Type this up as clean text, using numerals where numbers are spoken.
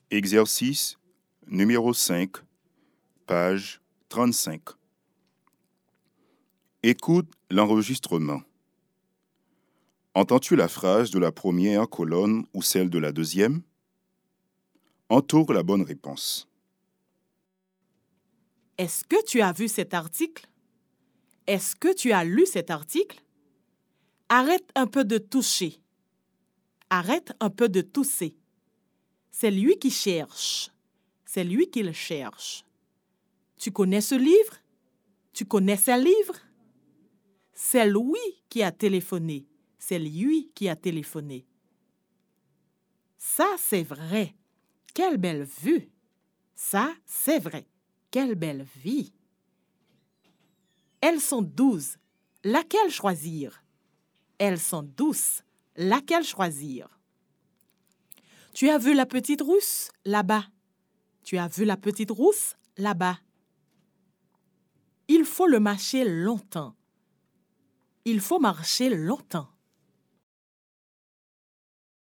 Exercice numéro 5, page 35. Écoute l'enregistrement. Entends-tu la phrase de la première colonne ou celle de la deuxième? Entoure la bonne réponse. Est-ce que tu as vu cet article? Est-ce que tu as lu cet article? Arrête un peu de toucher. Arrête un peu de tousser. C'est lui qui cherche. C'est lui qui le cherche. Tu connais ce livre? Tu connais ce livre? C'est lui qui a téléphoné. C'est lui qui a téléphoné. Ça, c'est vrai. Quelle belle vue! Ça, c'est vrai. Quelle belle vie! Elles sont 12. Laquelle choisir? Elles sont douces. Laquelle choisir? Tu as vu la petite rousse là-bas? Tu as vu la petite rousse là-bas? Il faut le marcher longtemps. Il faut marcher longtemps.